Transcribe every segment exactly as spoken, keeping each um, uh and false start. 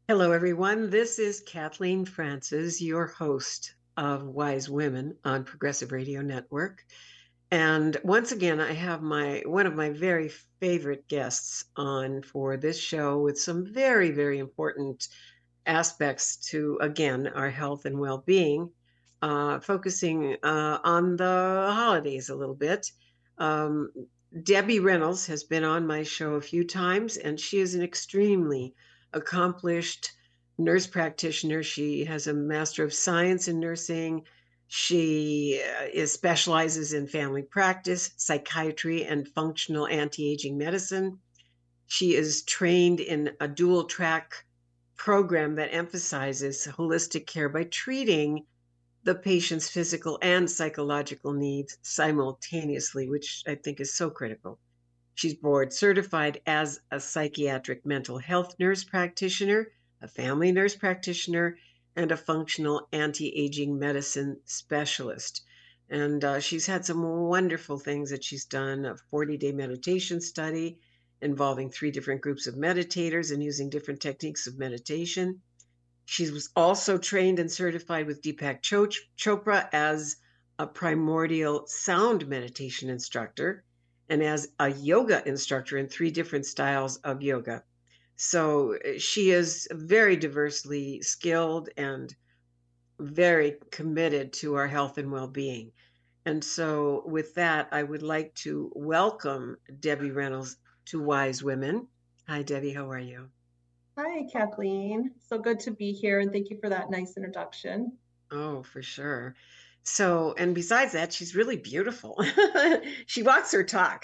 Hello, everyone. This is Kathleen Francis, your host of Wise Women on Progressive Radio Network. And once again, I have my one of my very favorite guests on for this show with some very, very important aspects to, again, our health and well-being, uh, focusing uh, on the holidays a little bit. Um, Debbie Reynolds has been on my show a few times, and she is an extremely accomplished nurse practitioner. She has a Master of Science in Nursing. She uh, is specializes in family practice, psychiatry, and functional anti-aging medicine. She is trained in a dual track program that emphasizes holistic care by treating the patient's physical and psychological needs simultaneously, which I think is so critical. She's board certified as a psychiatric mental health nurse practitioner, a family nurse practitioner, and a functional anti aging medicine specialist. And uh, she's had some wonderful things that she's done, a forty day meditation study involving three different groups of meditators and using different techniques of meditation. She was also trained and certified with Deepak Chopra as a primordial sound meditation instructor and as a yoga instructor in three different styles of yoga. So she is very diversely skilled and very committed to our health and well-being. And so with that, I would like to welcome Debbie Reynolds to Wise Women. Hi, Debbie. How are you? Hi, Kathleen. So good to be here, and thank you for that nice introduction. Oh, for sure. So, and besides that, she's really beautiful. She walks her talk.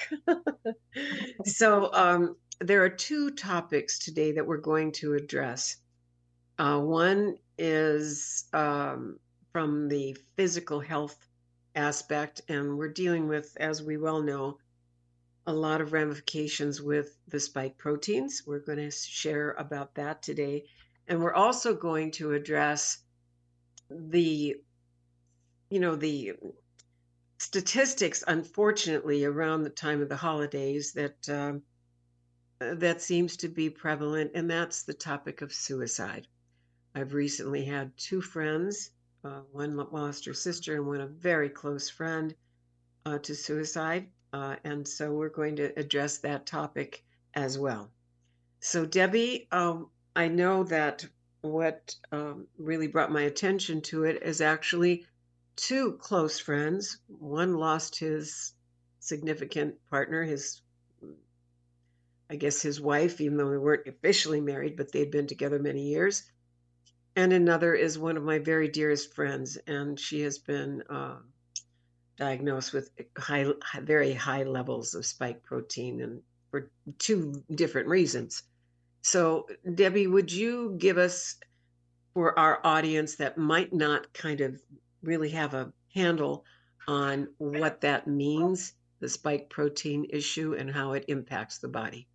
So, um, there are two topics today that we're going to address. Uh, one is um, from the physical health aspect, and we're dealing with, as we well know, a lot of ramifications with the spike proteins. We're going to share about that today. And we're also going to address the, you know, the statistics, unfortunately, around the time of the holidays that um, that seems to be prevalent, and that's the topic of suicide. I've recently had two friends, uh, one lost her sister, and one a very close friend uh, to suicide, uh, and so we're going to address that topic as well. So, Debbie, um, I know that what um, really brought my attention to it is actually two close friends. One lost his significant partner, his, I guess, his wife, even though they weren't officially married, but they'd been together many years. And another is one of my very dearest friends, and she has been uh, diagnosed with high, very high levels of spike protein, and for two different reasons. So, Debbie, would you give us, for our audience that might not kind of really have a handle on what that means, the spike protein issue, and how it impacts the body?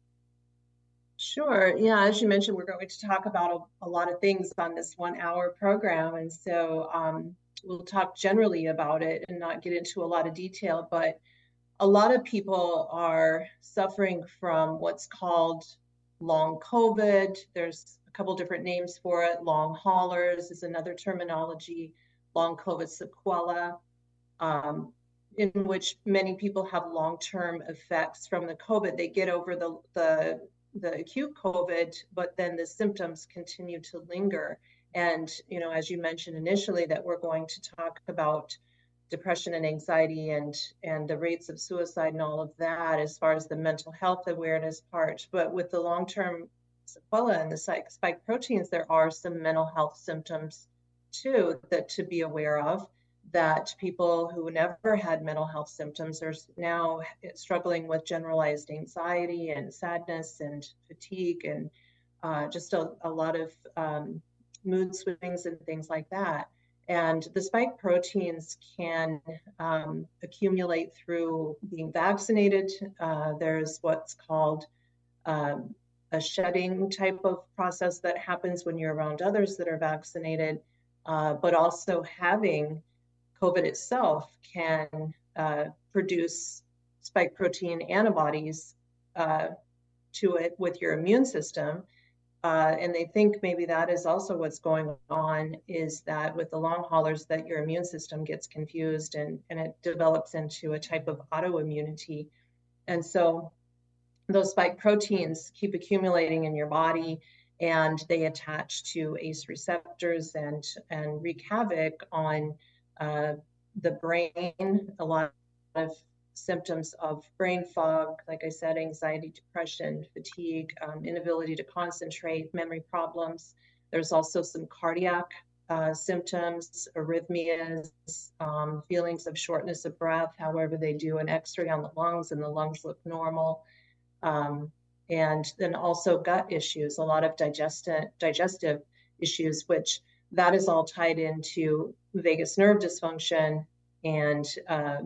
Sure. Yeah, as you mentioned, we're going to talk about a, a lot of things on this one hour program. And so um, we'll talk generally about it and not get into a lot of detail. But a lot of people are suffering from what's called long COVID. There's a couple different names for it. Long haulers is another terminology, long COVID sequela. Um, in which many people have long-term effects from the COVID. They get over the, the, the acute COVID, but then the symptoms continue to linger. And, you know, as you mentioned initially, that we're going to talk about depression and anxiety and, and the rates of suicide and all of that as far as the mental health awareness part. But with the long-term sequela and the spike proteins, there are some mental health symptoms too that to be aware of, that people who never had mental health symptoms are now struggling with generalized anxiety and sadness and fatigue and uh, just a, a lot of um, mood swings and things like that. And the spike proteins can um, accumulate through being vaccinated. Uh, there's what's called um, a shedding type of process that happens when you're around others that are vaccinated, uh, but also having COVID itself can uh, produce spike protein antibodies uh, to it with your immune system. Uh, and they think maybe that is also what's going on, is that with the long haulers that your immune system gets confused and, and it develops into a type of autoimmunity. And so those spike proteins keep accumulating in your body, and they attach to A C E receptors and, and wreak havoc on uh, the brain. A lot of symptoms of brain fog, like I said, anxiety, depression, fatigue, um, inability to concentrate, memory problems. There's also some cardiac uh, symptoms, arrhythmias, um, feelings of shortness of breath. However, they do an x-ray on the lungs and the lungs look normal. Um, and then also gut issues, a lot of digestive, digestive issues, which that is all tied into vagus nerve dysfunction and uh,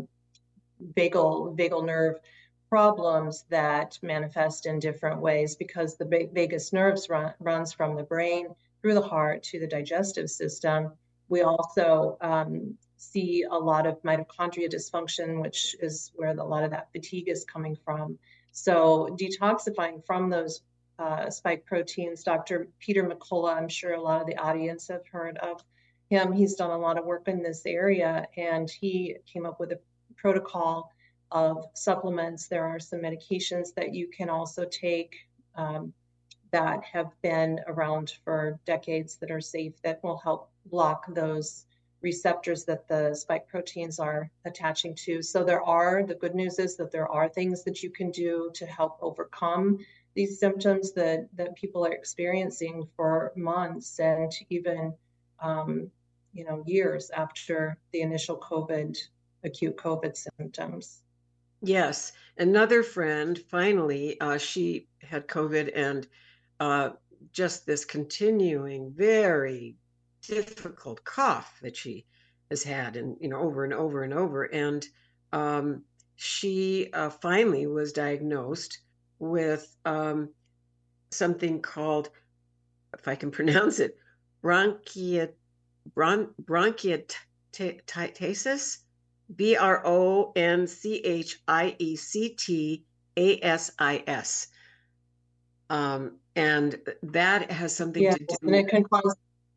vagal vagal nerve problems that manifest in different ways, because the vagus nerves run, runs from the brain through the heart to the digestive system. We also um, see a lot of mitochondria dysfunction, which is where the, a lot of that fatigue is coming from. So detoxifying from those uh, spike proteins, Doctor Peter McCullough, I'm sure a lot of the audience have heard of him. He's done a lot of work in this area, and he came up with a protocol of supplements. There are some medications that you can also take um, that have been around for decades that are safe, that will help block those receptors that the spike proteins are attaching to. So there are, the good news is that there are things that you can do to help overcome these symptoms that, that people are experiencing for months and even, um, you know, years after the initial COVID, acute COVID symptoms. Yes. Another friend, finally, uh, she had COVID and uh, just this continuing, very difficult cough that she has had, and you know, over and over and over. And um, she uh, finally was diagnosed with um, something called, if I can pronounce it, bronchiat, bron, bronchiectasis, B R O N C H I E C T A S I S. Um, and that has something yes, to do. And it can cause.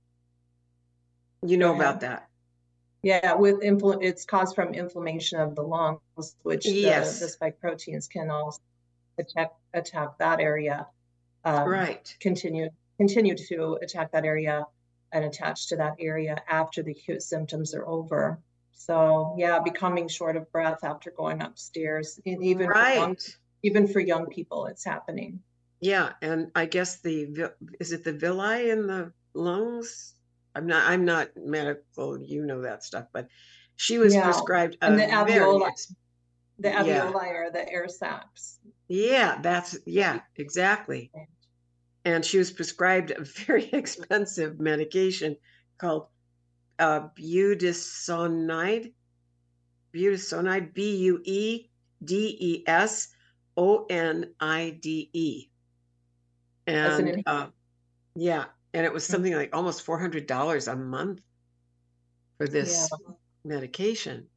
You know about that? Yeah, with infl- it's caused from inflammation of the lungs, which yes. the, the spike proteins can also attack attack that area. Um, right. Continue continue to attack that area and attach to that area after the acute symptoms are over. So yeah, becoming short of breath after going upstairs, and even right. for young, even for young people, it's happening. Yeah, and I guess the is it the villi in the lungs? I'm not I'm not medical, you know that stuff, but she was yeah. prescribed a and the alveoli, very, the alveoli yeah. are the air sacs. Yeah, that's yeah, exactly. And she was prescribed a very expensive medication called uh, budesonide, budesonide, B U E D E S O N I D E. And an uh, yeah, and it was something like almost four hundred dollars a month for this yeah. medication.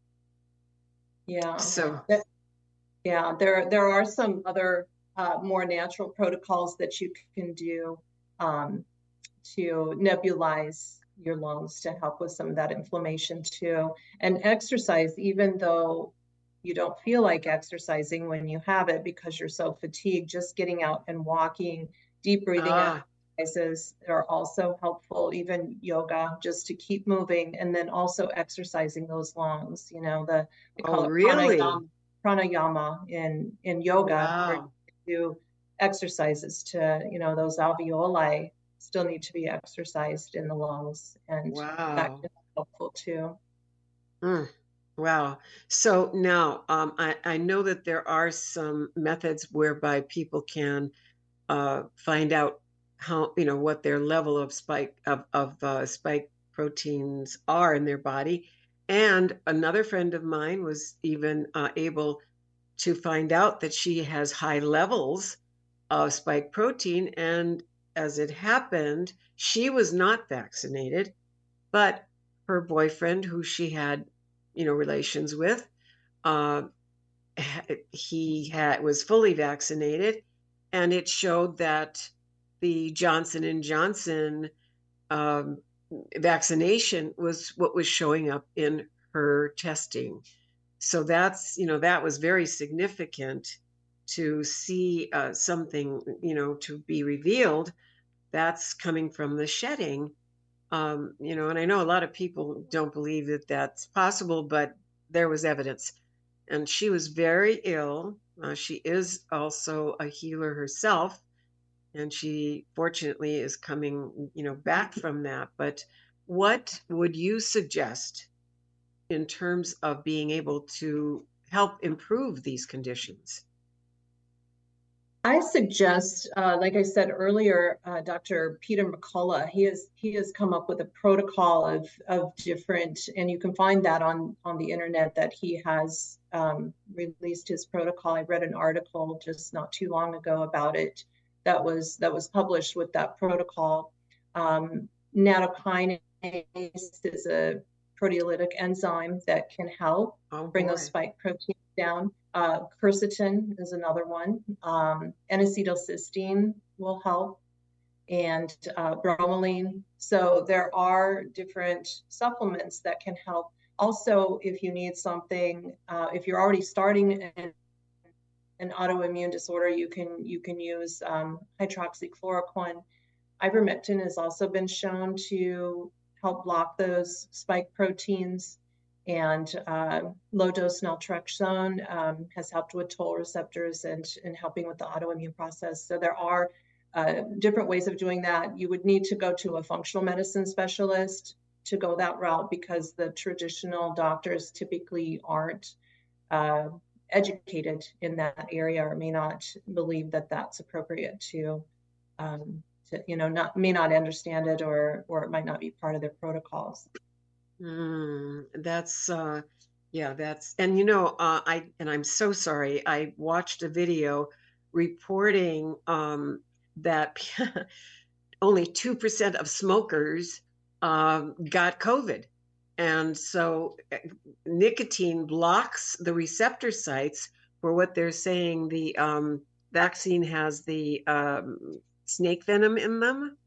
Yeah. So, that, yeah, there there are some other uh, more natural protocols that you can do um, to nebulize your lungs to help with some of that inflammation too. And exercise, even though you don't feel like exercising when you have it because you're so fatigued, just getting out and walking, deep breathing ah. exercises are also helpful, even yoga, just to keep moving, and then also exercising those lungs. You know, the we call oh, it really? pranayama, pranayama in, in yoga, wow. where you do exercises to, you know, those alveoli still need to be exercised in the lungs, and wow. that can be helpful too. Mm. Wow. So now um, I, I know that there are some methods whereby people can uh, find out how, you know, what their level of spike of, of uh, spike proteins are in their body. And another friend of mine was even uh, able to find out that she has high levels of spike protein. And as it happened, she was not vaccinated, but her boyfriend, who she had you know, relations with. Uh, he had was fully vaccinated, and it showed that the Johnson and Johnson um, vaccination was what was showing up in her testing. So that's, you know, that was very significant to see uh, something, you know, to be revealed that's coming from the shedding. Um, you know, and I know a lot of people don't believe that that's possible, but there was evidence. And she was very ill. Uh, she is also a healer herself, and she fortunately is coming, you know, back from that. But what would you suggest in terms of being able to help improve these conditions? I suggest, uh, like I said earlier, uh, Doctor Peter McCullough, he has he has come up with a protocol of of different, and you can find that on on the internet that he has um, released his protocol. I read an article just not too long ago about it that was that was published with that protocol. Um, Nattokinase is a proteolytic enzyme that can help Oh bring boy. those spike proteins down. Uh, quercetin is another one. Um, N-acetylcysteine will help, and uh, bromelain. So there are different supplements that can help. Also, if you need something, uh, if you're already starting an, an autoimmune disorder, you can you can use um, hydroxychloroquine. Ivermectin has also been shown to help block those spike proteins, and uh, low dose naltrexone um, has helped with toll receptors and, and helping with the autoimmune process. So there are uh, different ways of doing that. You would need to go to a functional medicine specialist to go that route, because the traditional doctors typically aren't uh, educated in that area, or may not believe that that's appropriate to um, to, you know, not may not understand it, or or it might not be part of their protocols. Mm, that's uh yeah, that's and you know, uh I and I'm so sorry. I watched a video reporting um that only two percent of smokers um got COVID. And so uh, nicotine blocks the receptor sites for what they're saying the um vaccine has the um snake venom in them.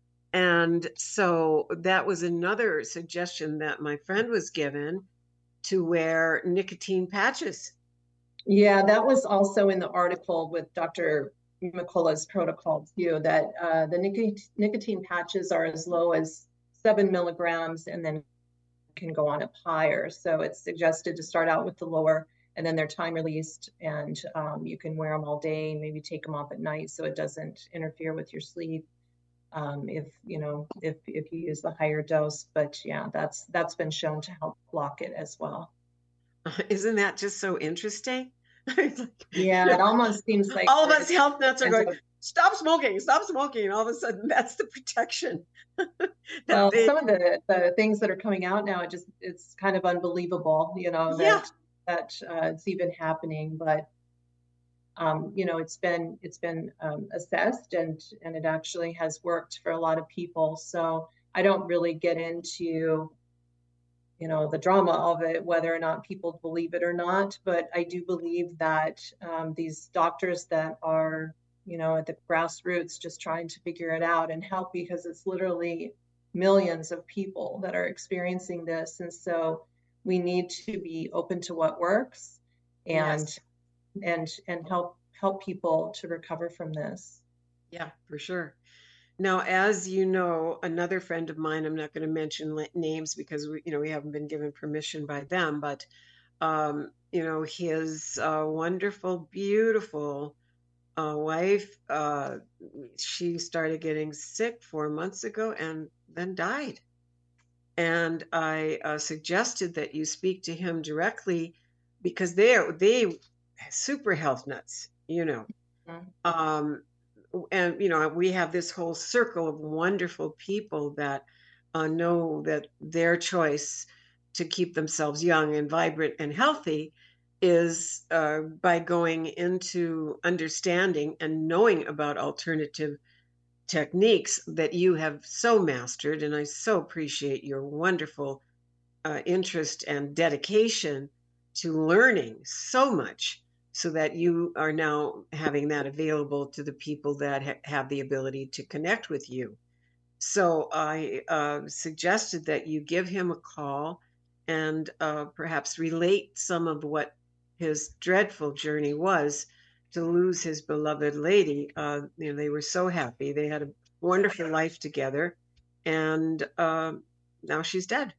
And so that was another suggestion that my friend was given, to wear nicotine patches. Yeah, that was also in the article with Doctor McCullough's protocol too, that uh, the nic- nicotine patches are as low as seven milligrams and then can go on up higher. So it's suggested to start out with the lower, and then they're time released, and um, you can wear them all day, maybe take them off at night so it doesn't interfere with your sleep. Um, if you know if if you use the higher dose, but yeah, that's that's been shown to help block it as well. Isn't that just so interesting? It's like, Yeah, you it almost seems know, like all of us there's health nuts are kinds going, of, stop smoking, stop smoking. And all of a sudden, that's the protection that well, they, some of the the things that are coming out now, it just it's kind of unbelievable, you know, yeah. that that uh, it's even happening. But um, you know, it's been it's been um, assessed, and and it actually has worked for a lot of people. So I don't really get into, you know, the drama of it, whether or not people believe it or not. But I do believe that um, these doctors that are, you know, at the grassroots just trying to figure it out and help, because it's literally millions of people that are experiencing this. And so we need to be open to what works, and Yes. and and help help people to recover from this. Yeah, for sure. Now, as you know, another friend of mine, I'm not going to mention la- names because we, you know, we haven't been given permission by them, but um, you know, his uh, wonderful, beautiful uh, wife, uh, she started getting sick four months ago and then died. And I uh, suggested that you speak to him directly, because they're they super health nuts, you know. Mhm. Um, and you know, we have this whole circle of wonderful people that uh, know that their choice to keep themselves young and vibrant and healthy is uh, by going into understanding and knowing about alternative techniques that you have so mastered. And I so appreciate your wonderful uh, interest and dedication to learning so much so that you are now having that available to the people that ha- have the ability to connect with you. So I uh, suggested that you give him a call and uh, perhaps relate some of what his dreadful journey was to lose his beloved lady. Uh, you know, they were so happy. They had a wonderful life together, and uh, now she's dead.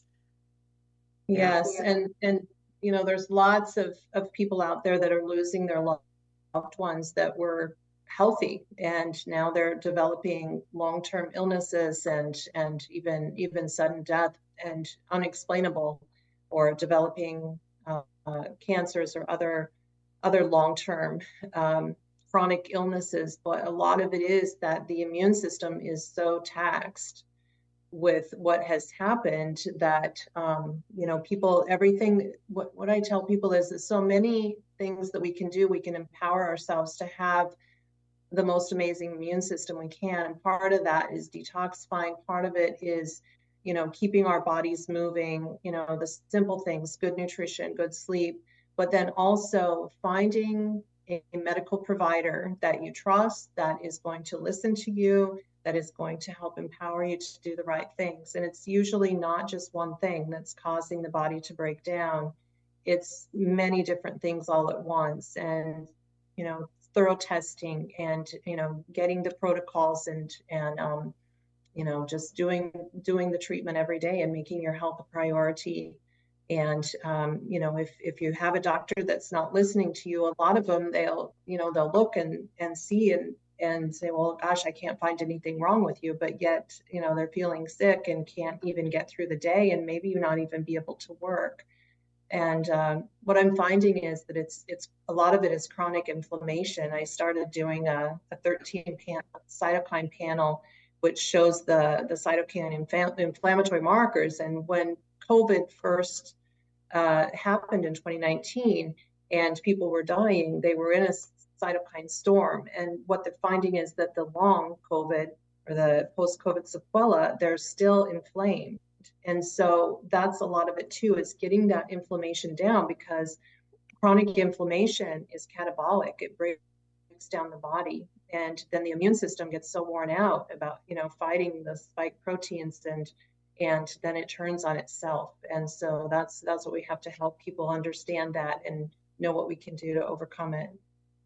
Yeah. Yes, and and you know, there's lots of of people out there that are losing their lo- loved ones that were healthy, and now they're developing long-term illnesses and and even even sudden death and unexplainable, or developing uh, uh, cancers or other other long-term um, chronic illnesses. But a lot of it is that the immune system is so taxed with what has happened that um, you know, people, everything, what, what I tell people is there's so many things that we can do. We can empower ourselves to have the most amazing immune system we can, and part of that is detoxifying. Part of it is, you know, keeping our bodies moving, you know, the simple things, good nutrition, good sleep, but then also finding a medical provider that you trust, that is going to listen to you, that is going to help empower you to do the right things. And it's usually not just one thing that's causing the body to break down. It's many different things all at once. And, you know, thorough testing, and, you know, getting the protocols, and, and, um, you know, just doing, doing the treatment every day and making your health a priority. And, um, you know, if, if you have a doctor that's not listening to you, a lot of them, they'll, you know, they'll look and, and see and, and say, well, gosh, I can't find anything wrong with you. But yet, you know, they're feeling sick and can't even get through the day, and maybe not even be able to work. And um, what I'm finding is that it's it's a lot of it is chronic inflammation. I started doing a, a thirteen pan, cytokine panel, which shows the the cytokine infl- inflammatory markers. And when COVID first uh, happened in twenty nineteen and people were dying, they were in a cytokine storm. And what they're finding is that the long COVID, or the post-COVID sequela, they're still inflamed. And so that's a lot of it too, is getting that inflammation down, because chronic inflammation is catabolic. It breaks down the body. And then the immune system gets so worn out about, you know, fighting the spike proteins, and and then it turns on itself. And so that's that's what we have to help people understand, that, and know what we can do to overcome it.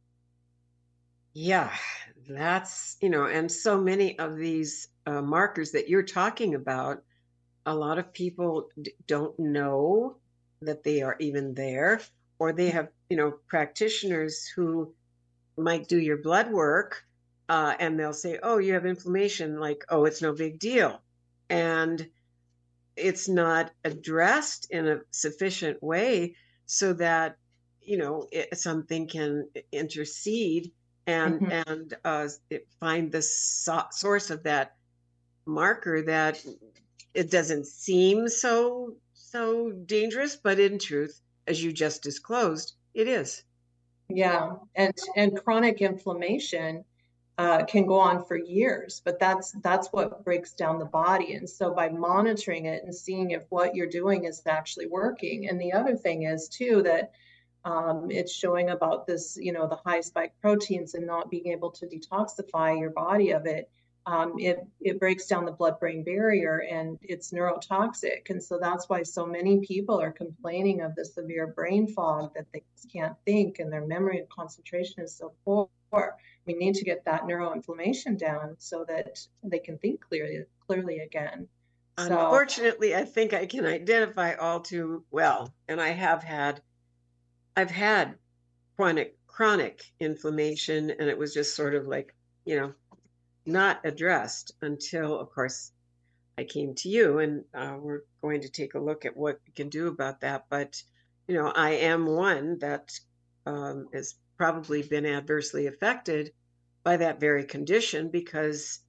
Yeah, that's, you know, and so many of these uh, markers that you're talking about, a lot of people d- don't know that they are even there, or they have, you know, practitioners who might do your blood work, uh, and they'll say, oh, you have inflammation, like, oh, it's no big deal. And it's not addressed in a sufficient way so that, you know, it, something can intercede and Mhm. and uh, it, find the so- source of that marker, that it doesn't seem so so dangerous, but in truth, as you just disclosed, it is. Yeah, and and chronic inflammation uh, can go on for years, but that's that's what breaks down the body. And so by monitoring it and seeing if what you're doing is actually working. And the other thing is too that um, it's showing about this, you know, the high spike proteins and not being able to detoxify your body of it. Um, it it breaks down the blood-brain barrier, and it's neurotoxic. And so that's why so many people are complaining of the severe brain fog, that they just can't think, and their memory and concentration is so poor. We need to get that neuroinflammation down so that they can think clearly clearly again. So Unfortunately, I think I can identify all too well, and I have had I've had chronic chronic inflammation, and it was just sort of like, you know, not addressed until, of course, I came to you, and uh, we're going to take a look at what we can do about that. But, you know, I am one that um, has probably been adversely affected by that very condition, because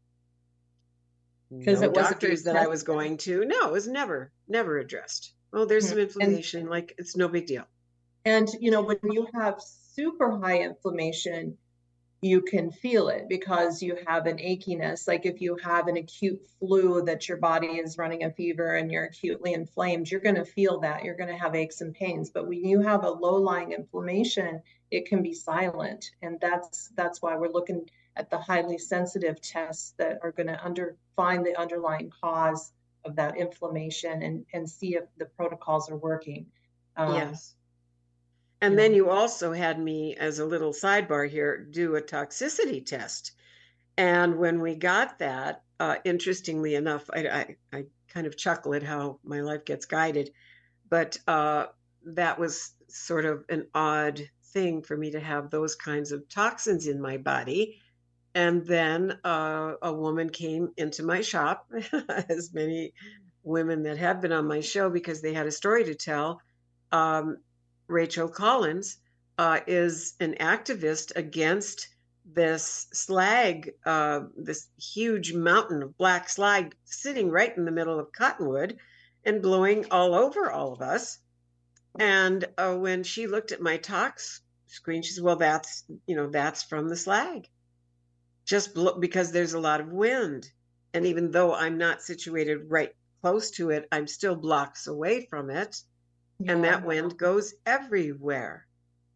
because no it wasn't being doctors that I was tested. going to, no, it was never, never addressed. Oh, there's some And inflammation, like it's no big deal. And, you know, when you have super high inflammation, you can feel it because you have an achiness. Like if you have an acute flu that your body is running a fever and you're acutely inflamed, you're going to feel that. You're going to have aches and pains. But when you have a low-lying inflammation, it can be silent. And that's that's why we're looking at the highly sensitive tests that are going to under find the underlying cause of that inflammation and, and see if the protocols are working. Um, Yes. And then you also had me, as a little sidebar here, do a toxicity test. And when we got that, uh, interestingly enough, I, I, I kind of chuckle at how my life gets guided, but uh, that was sort of an odd thing for me to have those kinds of toxins in my body. And then uh, a woman came into my shop, as many women that have been on my show because they had a story to tell. Um, Rachel Collins uh, is an activist against this slag, uh, this huge mountain of black slag sitting right in the middle of Cottonwood and blowing all over all of us. And uh, when she looked at my tox screen, she said, well, that's, you know, that's from the slag, just blo- because there's a lot of wind. And even though I'm not situated right close to it, I'm still blocks away from it. And yeah. that wind goes everywhere.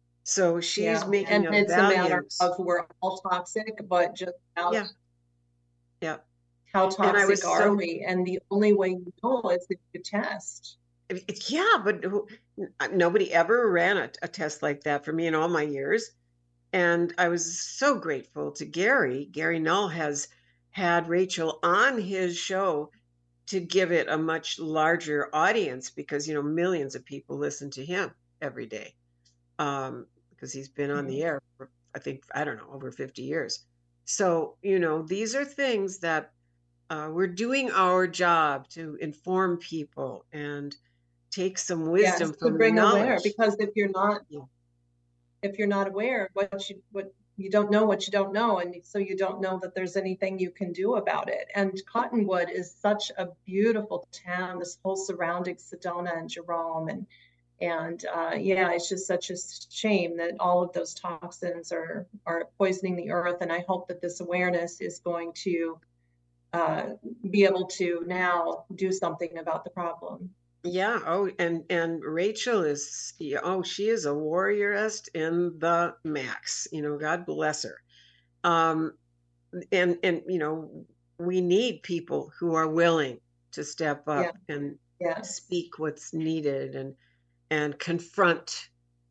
So she's Yeah, making and a it's a matter valiant, of we're all toxic, but just how, yeah, yeah. how And I toxic was are so, we? And the only way you know is if you test. yeah, but who, nobody ever ran a, a test like that for me in all my years. And I was so grateful to Gary. Gary Null has had Rachel on his show to give it a much larger audience because, you know, millions of people listen to him every day. Um, because he's been on the Mhm. air for, I think, I don't know, over fifty years. So, you know, these are things that uh, we're doing our job to inform people and take some Yes, wisdom to from the bring aware, knowledge. because if you're not Yeah. if you're not aware of what you what you don't know what you don't know, and so you don't know that there's anything you can do about it. And Cottonwood is such a beautiful town, this whole surrounding Sedona and Jerome, and and uh, yeah, it's just such a shame that all of those toxins are are poisoning the earth. And I hope that this awareness is going to uh, be able to now do something about the problem. Yeah. Oh, and and Rachel is, yeah, oh, she is a warriorist in the max. You know, God bless her. Um, and and you know, we need people who are willing to step Yeah, up and yes. speak what's needed and and confront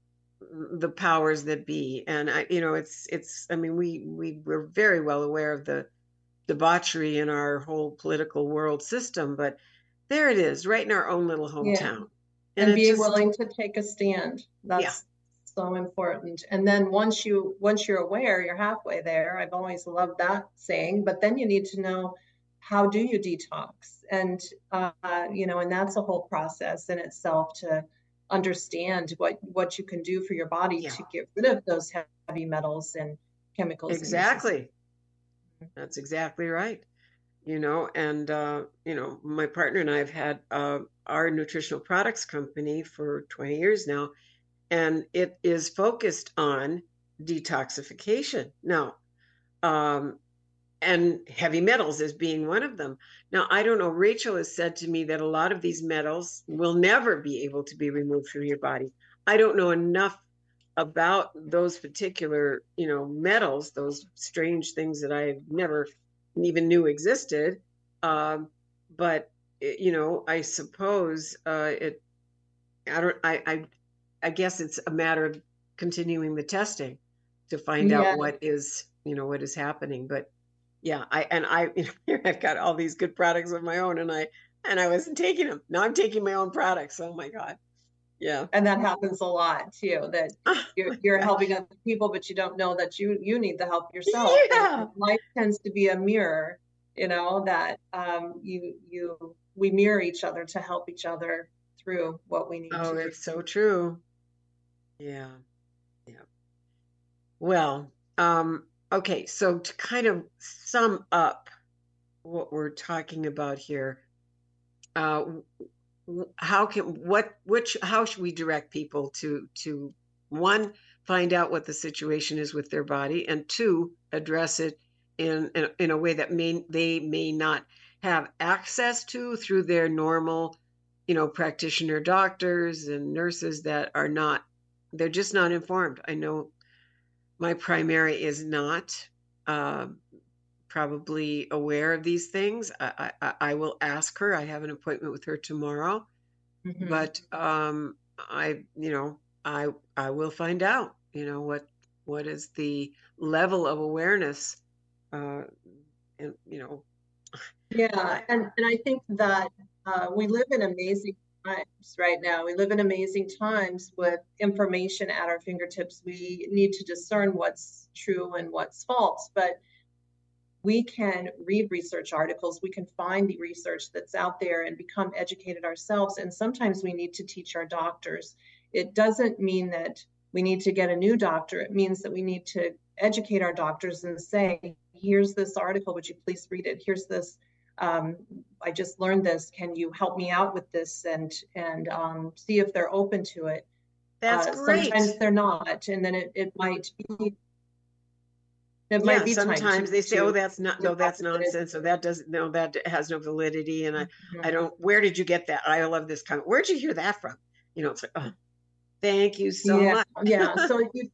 the powers that be. And I, you know, it's it's. I mean, we we we're very well aware of the debauchery in our whole political world system, but there it is, right in our own little Yeah. hometown, and And it being just, willing to take a stand. yeah, That's so important. And then once you once you're aware, you're halfway there. I've always loved that saying, but then you need to know, how do you detox? And uh, you know, and that's a whole process in itself to understand what what you can do for your body yeah, to get rid of those heavy metals and chemicals in your system. exactly. That's exactly right. You know, and uh, you know, my partner and I have had uh, our nutritional products company for twenty years now, and it is focused on detoxification. Now, um, and heavy metals as being one of them. Now, I don't know, Rachel has said to me that a lot of these metals will never be able to be removed from your body. I don't know enough about those particular, you know, metals, those strange things that I never even knew existed. Um, but you know, I suppose uh, it. I don't. I, I. I guess it's a matter of continuing the testing to find out Yeah, what is, you know, what is happening. But yeah, I and I, you know, here I've got all these good products of my own, and I and I wasn't taking them. Now I'm taking my own products. Oh my God. Yeah. and that happens a lot too, that Oh you're my you're helping gosh. other people, but you don't know that you you need the help yourself. And, and Yeah. life tends to be a mirror, you know, that um, you you we mirror each other to help each other through what we need Oh, to do. it's so true. Yeah. Yeah. Well, um, okay. So to kind of sum up what we're talking about here, uh, how can what which how should we direct people to to one, find out what the situation is with their body, and two, address it in in, in a way that may they may not have access to through their normal, you know, practitioner doctors and nurses that are not, they're just not informed. I know my primary is not uh, probably aware of these things. I, I, I will ask her. I have an appointment with her tomorrow, Mhm. but um, I, you know, I I will find out. You know what what is the level of awareness, uh, and you know, Yeah, and, and I think that uh, we live in amazing times right now. We live in amazing times with information at our fingertips. We need to discern what's true and what's false, but we can read research articles, we can find the research that's out there and become educated ourselves. And sometimes we need to teach our doctors. It doesn't mean that we need to get a new doctor. It means that we need to educate our doctors and say, here's this article, would you please read it? Here's this, um, I just learned this. Can you help me out with this? And, and um, see if they're open to it. that's Uh, sometimes great. they're not. And then it, it might be it might Yeah, be time to sometimes they say, "Oh, to that's not, to no, that's doctor that is. nonsense," or that doesn't, no, that has no validity, and I, I Mhm. don't. Where did you get that? I love this comment. Where'd you hear that from? You know, it's like, oh, thank you so Yeah, much. yeah. So if you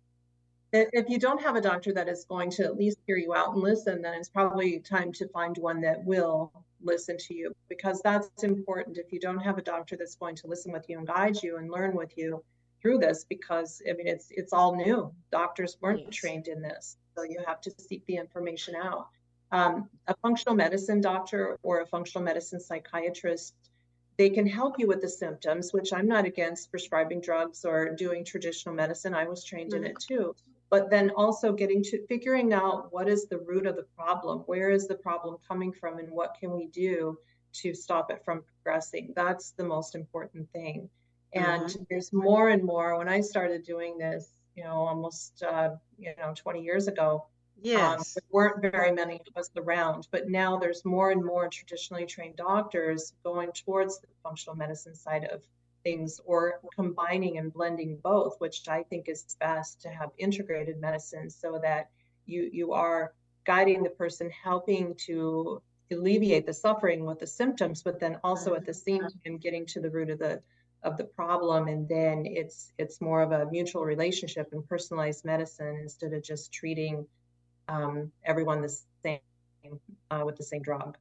if you don't have a doctor that is going to at least hear you out and listen, then it's probably time to find one that will listen to you, because that's important. If you don't have a doctor that's going to listen with you and guide you and learn with you through this, because I mean it's it's all new. Doctors weren't Yes. trained in this, so you have to seek the information out. Um, a functional medicine doctor or a functional medicine psychiatrist, they can help you with the symptoms, which I'm not against prescribing drugs or doing traditional medicine. I was trained in Mhm. it too. But then also getting to figuring out what is the root of the problem, where is the problem coming from, and what can we do to stop it from progressing? That's the most important thing. And Mhm. there's more and more. When I started doing this, you know, almost uh, you know twenty years ago, um, Yes. there weren't very many of us around, but now there's more and more traditionally trained doctors going towards the functional medicine side of things, or combining and blending both, which I think is best, to have integrated medicine so that you you are guiding the person, helping to alleviate the suffering with the symptoms, but then also at the Mhm. same time getting to the root of the of the problem. And then it's it's more of a mutual relationship and personalized medicine, instead of just treating um, everyone the same uh, with the same drug.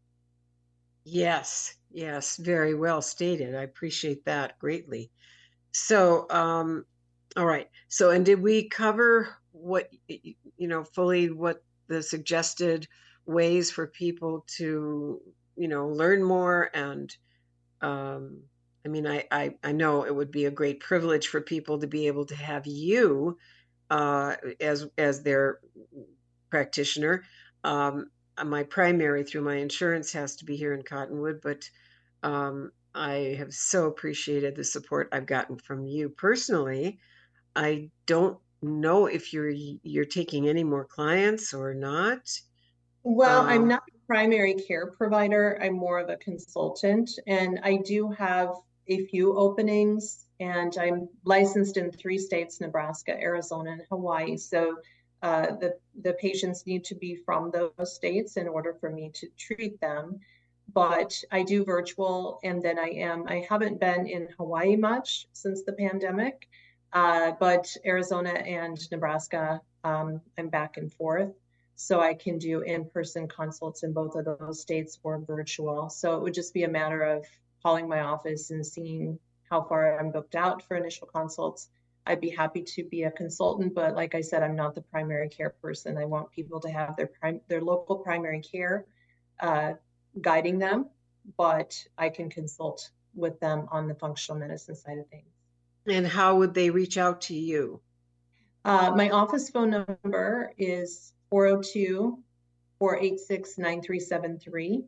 Yes. Yes. Very well stated. I appreciate that greatly. So, um, all right. So, and did we cover what, you know, fully what the suggested ways for people to, you know, learn more? And, um, I mean, I, I, I know it would be a great privilege for people to be able to have you uh, as, as their practitioner. Um, my primary through my insurance has to be here in Cottonwood, but um, I have so appreciated the support I've gotten from you personally. I don't know if you're you're taking any more clients or not. Well, I'm Um, not a primary care provider. I'm more of a consultant, and I do have a few openings, and I'm licensed in three states, Nebraska, Arizona, and Hawaii. So uh, the, the patients need to be from those states in order for me to treat them. But I do virtual, and then I am, I haven't been in Hawaii much since the pandemic, uh, but Arizona and Nebraska, um, I'm back and forth. So I can do in-person consults in both of those states or virtual. So it would just be a matter of calling my office and seeing how far I'm booked out for initial consults. I'd be happy to be a consultant, but like I said, I'm not the primary care person. I want people to have their prime, their local primary care uh, guiding them, but I can consult with them on the functional medicine side of things. and how would they reach out to you? Uh, my office phone number is four oh two, four eight six, nine three seven three.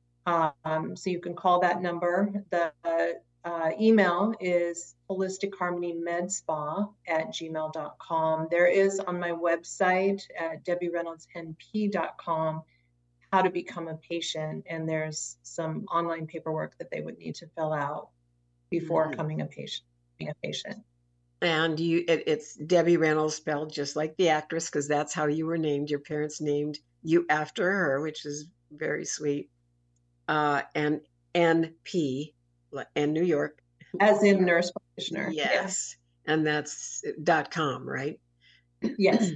Um, so you can call that number. The uh, email is holistic harmony med spa at gmail dot com. There is on my website at debbie reynolds n p dot com how to become a patient, and there's some online paperwork that they would need to fill out before Mhm. becoming a patient. Being a patient. And you, it, it's Debbie Reynolds, spelled just like the actress, because that's how you were named. Your parents named you after her, which is very sweet. Uh, and N P, and New York. As in nurse practitioner. Yeah. Yes. And that's dot com, right? Yes.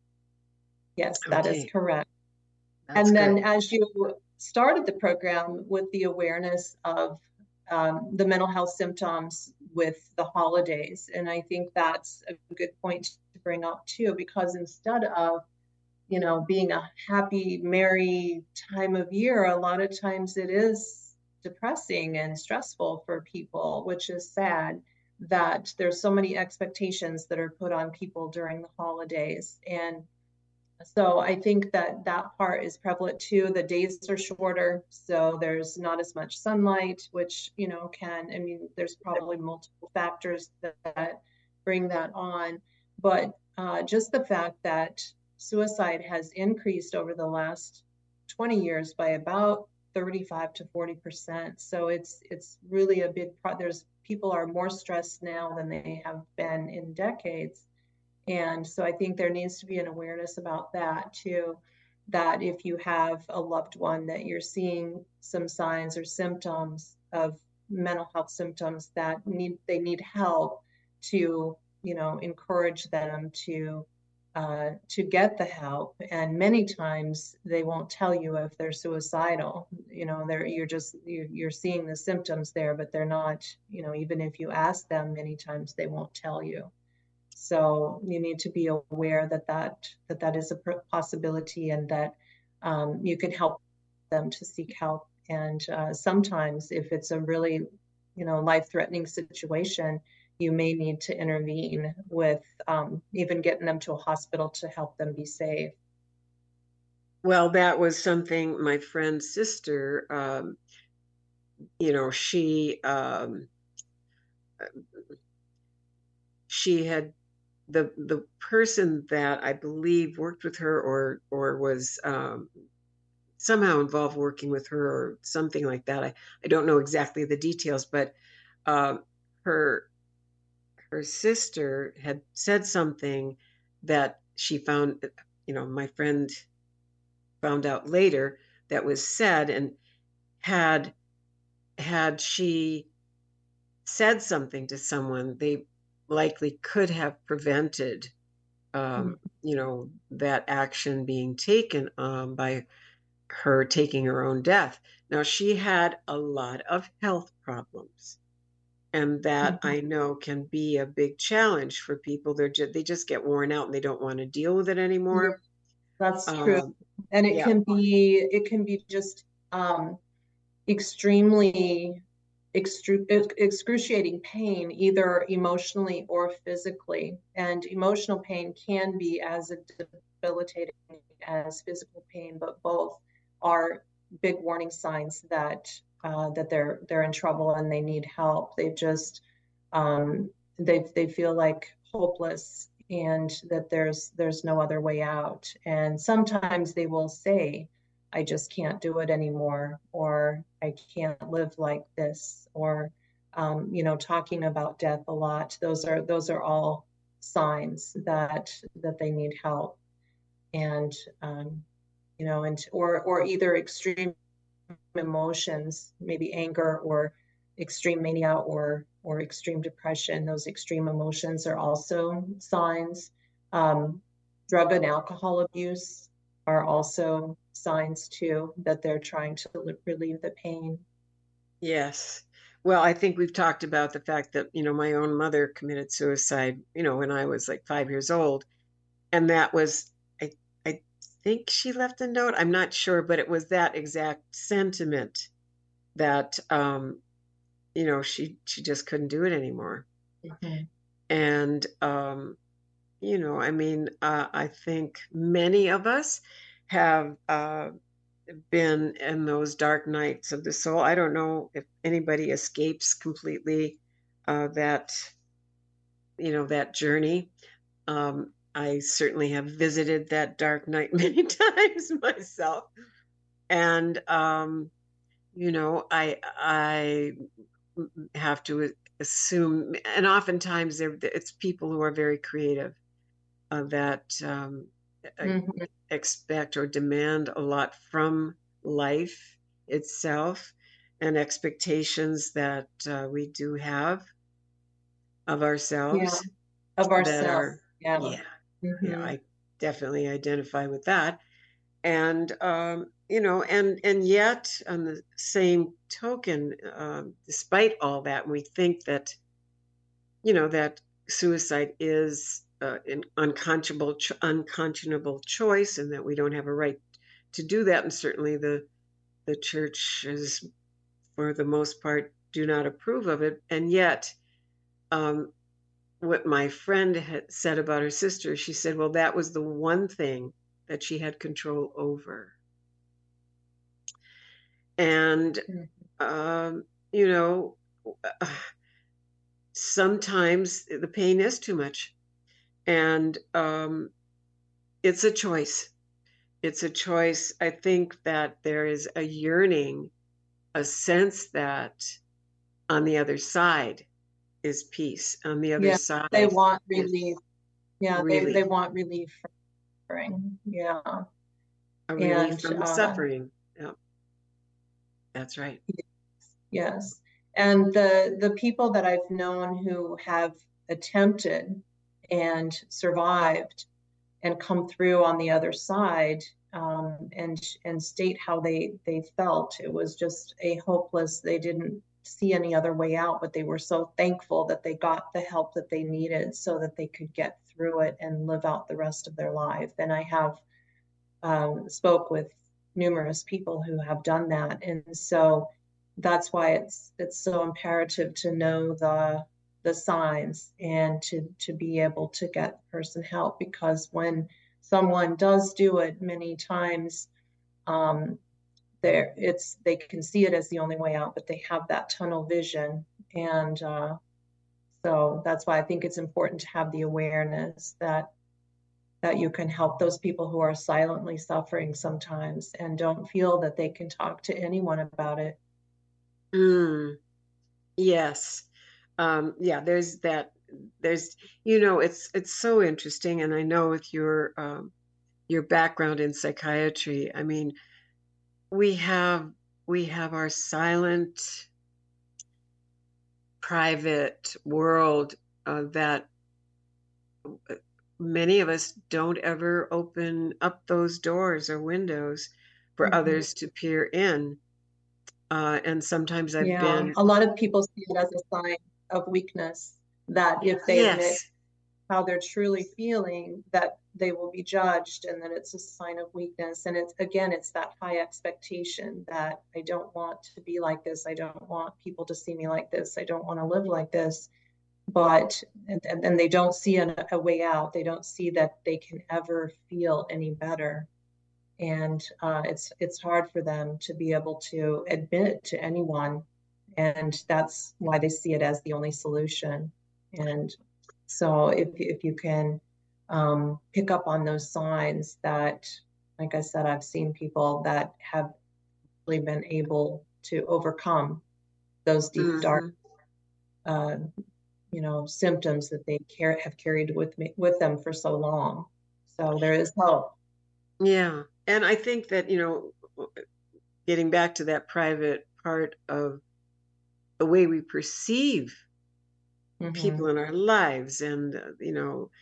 Yes, that is Okay. correct. That's And good. then as you started the program with the awareness of um, the mental health symptoms with the holidays, and I think that's a good point to bring up too, because instead of, you know, being a happy, merry time of year, a lot of times it is depressing and stressful for people, which is sad that there's so many expectations that are put on people during the holidays. And so I think that that part is prevalent too. The days are shorter, so there's not as much sunlight, which, you know, can, I mean, there's probably multiple factors that, that bring that on. But uh, just the fact that suicide has increased over the last twenty years by about thirty-five to forty percent. So it's it's really a big pro- there's people are more stressed now than they have been in decades. And so I think there needs to be an awareness about that too, that if you have a loved one that you're seeing some signs or symptoms of mental health symptoms that need they need help, to, you know, encourage them to uh, to get the help. And many times they won't tell you if they're suicidal. You know, they're you're just you're, you're seeing the symptoms there, but they're not. You know, even if you ask them, many times they won't tell you. So you need to be aware that that that, that is a possibility, and that um, you can help them to seek help. And uh, sometimes, if it's a really, you know, life-threatening situation, you may need to intervene with um, even getting them to a hospital to help them be safe. Well, that was something my friend's sister, um, you know, she um, she had the the person that I believe worked with her, or or was um, somehow involved working with her, or something like that. I, I don't know exactly the details, but uh, her her sister had said something that she found, you know, my friend found out later that was said, and had had she said something to someone, they likely could have prevented, um, you know, that action being taken um, by her taking her own death. Now, she had a lot of health problems, and that Mm-hmm. I know can be a big challenge for people. They're just, they just get worn out and they don't want to deal with it Yeah, anymore. that's true. Um, And it yeah. can be it can be just um, extremely extru- excruciating pain, either emotionally or physically. And emotional pain can be as debilitating as physical pain, but both are big warning signs that uh, that they're they're in trouble and they need help. They just um, they they feel like hopeless, and that there's there's no other way out. And sometimes they will say, I just can't do it anymore, or I can't live like this, or um, you know, talking about death a lot. Those are those are all signs that that they need help. And um, you know, and or or either extreme emotions, maybe anger or extreme mania, or or extreme depression. Those extreme emotions are also signs. Um, drug and alcohol abuse are also signs too, that they're trying to relieve the pain. Yes. Well, I think we've talked about the fact that, you know, my own mother committed suicide, you know, when I was like five years old. And that was, I, I think she left a note. I'm not sure, but it was that exact sentiment that, um, you know, she, she just couldn't do it anymore. Mm-hmm. And, um, you know, I mean, uh, I think many of us have, uh, been in those dark nights of the soul. I don't know if anybody escapes completely uh, that, you know, that journey. Um, I certainly have visited that dark night many times myself, and um, you know, I I have to assume, and oftentimes they're, it's people who are very creative uh, that um, Mhm. expect or demand a lot from life itself, and expectations that uh, we do have of Yeah, ourselves of that ourselves. are, Yeah. yeah, yeah, Mhm. I definitely identify with that. And um, you know, and and yet on the same token, um, despite all that, we think that, you know, that suicide is uh, an unconscionable ch- unconscionable choice, and that we don't have a right to do that. And certainly the the church is, for the most part, do not approve of it. And yet, um, what my friend had said about her sister, she said, well, that was the one thing that she had control over. And Mhm. um, you know, sometimes the pain is too much, and um, it's a choice. It's a choice. I think that there is a yearning, a sense that on the other side is peace. On the other Yeah, they side want is relief. Yeah, they they really want relief from suffering. Yeah. a relief And from the uh suffering. Yeah, that's right. yes. And the the people that I've known who have attempted and survived and come through on the other side, um, and and state how they they felt. It was just a hopeless. They didn't see any other way out, but they were so thankful that they got the help that they needed so that they could get through it and live out the rest of their life. And I have um, spoke with numerous people who have done that, and so that's why it's it's so imperative to know the the signs and to to be able to get the person help, because when someone does do it many times, um, there it's they can see it as the only way out, but they have that tunnel vision. And uh, so that's why I think it's important to have the awareness that that you can help those people who are silently suffering sometimes and don't feel that they can talk to anyone about it. Mm, yes. Um, yeah, there's that. There's, you know, it's it's so interesting, and I know with your um, your background in psychiatry, I mean, we have we have our silent, private world uh, that many of us don't ever open up those doors or windows for Mhm. others to peer in. Uh, and sometimes I've Yeah, been, a lot of people see it as a sign of weakness, that if they admit yes, how they're truly feeling, that they will be judged, and that it's a sign of weakness. And it's again, it's that high expectation that I don't want to be like this. I don't want people to see me like this. I don't want to live like this. But and, and, and they don't see an, a way out. They don't see that they can ever feel any better. And uh, it's it's hard for them to be able to admit it to anyone, and that's why they see it as the only solution. And so if if you can um, pick up on those signs, that, like I said, I've seen people that have really been able to overcome those deep dark hmm uh, you know symptoms that they care have carried with me with them for so long. So there is hope. yeah. And I think that, you know, getting back to that private part of the way we perceive people Hmm. in our lives, and, uh, you know,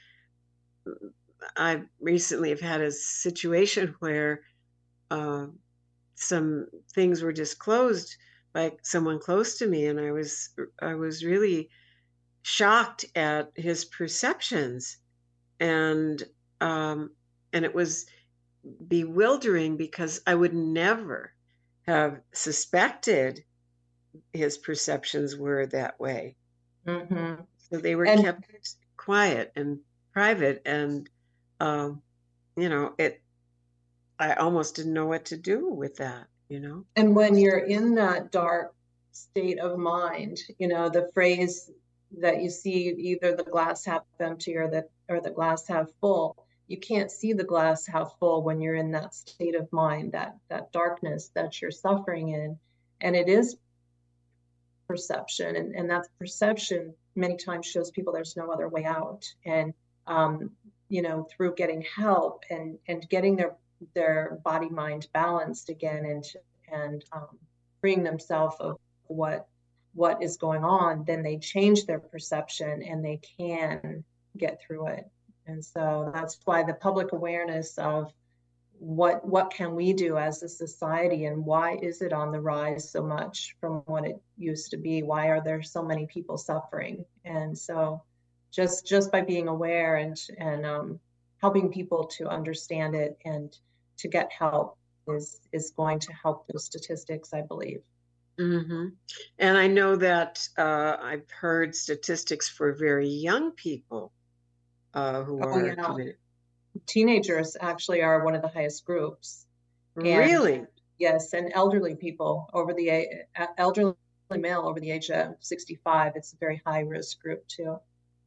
I recently have had a situation where uh, some things were disclosed by someone close to me, and I was I was really shocked at his perceptions, and um, and it was bewildering because I would never have suspected his perceptions were that way. Hmm. So they were And kept quiet and private, and um, you know, it. I almost didn't know what to do with that. You know. And when you're in that dark state of mind, you know, the phrase that you see, either the glass half empty or the or the glass half full, you can't see the glass half full when you're in that state of mind, that that darkness that you're suffering in. And it is perception, and, and that perception many times shows people there's no other way out. And um, you know, through getting help and and getting their their body mind balanced again, and and um, freeing themselves of what what is going on, then they change their perception and they can get through it. And so that's why the public awareness of what what can we do as a society, and why is it on the rise so much from what it used to be? Why are there so many people suffering? And so just just by being aware and and um, helping people to understand it and to get help is is going to help those statistics, I believe. Hmm. And I know that uh, I've heard statistics for very young people uh, who Oh are yeah, committed. teenagers actually are one of the highest groups. And Really? yes, and elderly people over the a- elderly male over the age of sixty-five, it's a very high risk group too.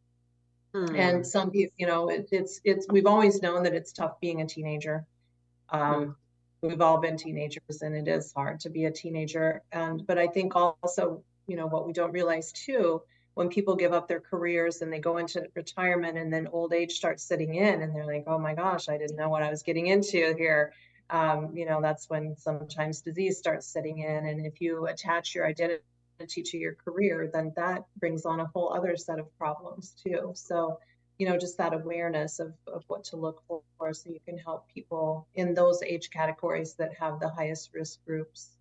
And Hmm. some people, you know, it, it's it's we've always known that it's tough being a teenager. Hmm. Um, we've all been teenagers, and it is hard to be a teenager. And but I think also, you know, what we don't realize too, when people give up their careers and they go into retirement, and then old age starts sitting in, and they're like, oh my gosh, I didn't know what I was getting into here. Um, you know, that's when sometimes disease starts sitting in. And if you attach your identity to your career, then that brings on a whole other set of problems too. So, you know, just that awareness of, of what to look for so you can help people in those age categories that have the highest risk groups.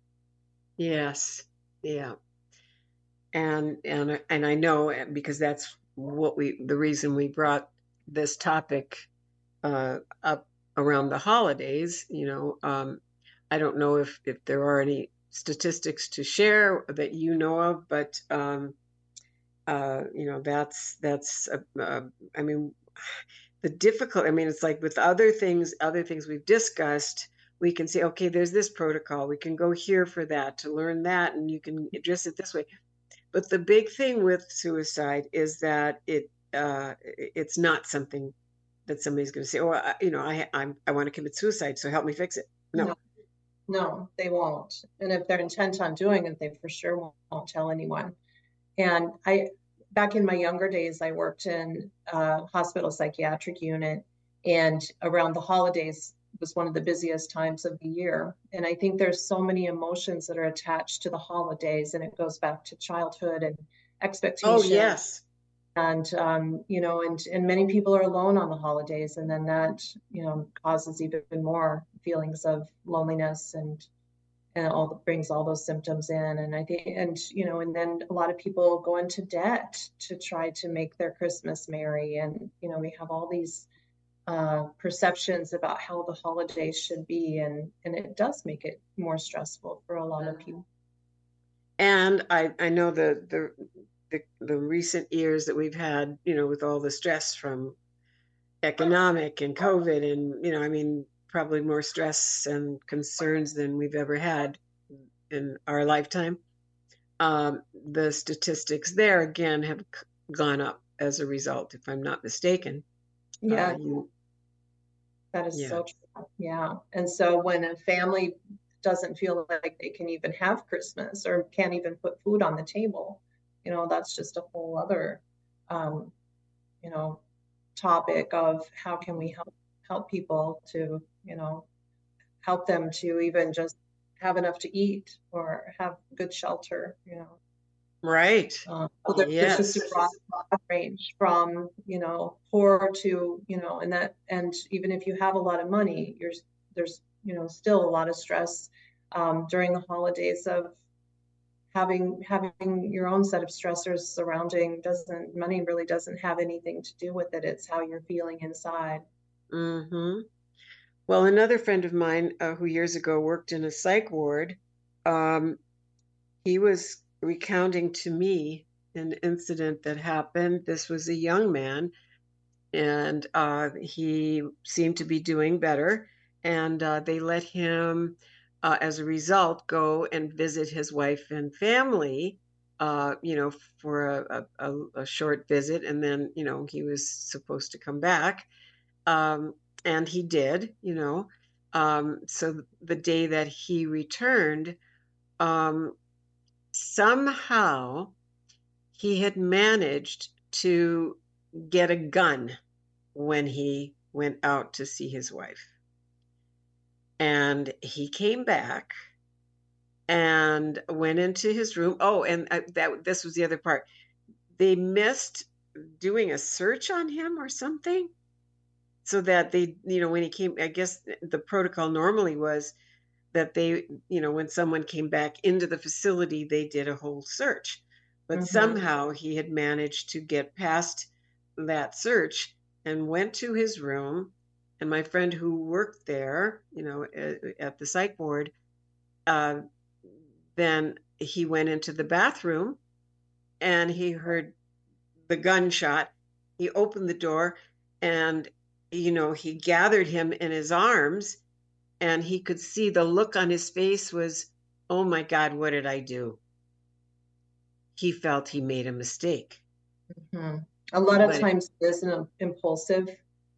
Yes. Yeah. And and and I know uh, because that's what we the reason we brought this topic uh, up around the holidays. You know, um, I don't know if if there are any statistics to share that you know of, but um, uh, you know, that's that's uh, uh, I mean, the difficult. I mean, it's like with other things, other things we've discussed. We can say, okay, there's this protocol. We can go here for that to learn that, and you can address it this way. But the big thing with suicide is that it uh, it's not something that somebody's going to say, "Oh, I, you know, I I'm, I want to commit suicide, so help me fix it." No. No, no, they won't. And if they're intent on doing it, they for sure won't, won't tell anyone. And I, back in my younger days, I worked in a hospital psychiatric unit, and around the holidays was one of the busiest times of the year. And I think there's so many emotions that are attached to the holidays, and it goes back to childhood and Oh expectation. yes. And um, you know, and and many people are alone on the holidays, and then that, you know, causes even more feelings of loneliness, and and all that brings all those symptoms in. And I think, and you know, and then a lot of people go into debt to try to make their Christmas merry. And you know, we have all these uh, perceptions about how the holidays should be, and and it does make it more stressful for a lot of Mhm. people. And I I know the, the the the recent years that we've had, you know, with all the stress from economic and COVID, and you know, I mean, probably more stress and concerns than we've ever had in our lifetime. Um, the statistics there again have gone up as a result, if I'm not mistaken. Uh, Yeah, you, that is yeah, so true. Yeah. And so when a family doesn't feel like they can even have Christmas or can't even put food on the table, you know, that's just a whole other, um, you know, topic of how can we help help people to, you know, help them to even just have enough to eat or have good shelter, you know. right, Um, so there, there's just a yes, broad, broad range from, you know, poor to, you know, and that, and even if you have a lot of money, you're, there's, you know, still a lot of stress um, during the holidays of having having your own set of stressors surrounding. Doesn't money really doesn't have anything to do with it. It's how you're feeling inside. hmm. Well, another friend of mine uh, who years ago worked in a psych ward, um, he was recounting to me an incident that happened. This was a young man, and uh, he seemed to be doing better. And uh, they let him, uh, as a result, go and visit his wife and family, uh, you know, for a, a, a short visit. And then, you know, he was supposed to come back. Um, and he did, you know. Um, so the day that he returned, um, somehow he had managed to get a gun when he went out to see his wife. And he came back and went into his room. Oh, and uh, that this was the other part. They missed doing a search on him or something, so that they, you know, when he came, I guess the protocol normally was that they, you know, when someone came back into the facility, they did a whole search. But Mm-hmm. somehow he had managed to get past that search and went to his room. And my friend who worked there, you know, at, at the psych ward, uh, then he went into the bathroom and he heard the gunshot. He opened the door and, you know, he gathered him in his arms, and he could see the look on his face was, oh my God, what did I do? He felt he made a mistake. Mm-hmm. A lot of But times it is an impulsive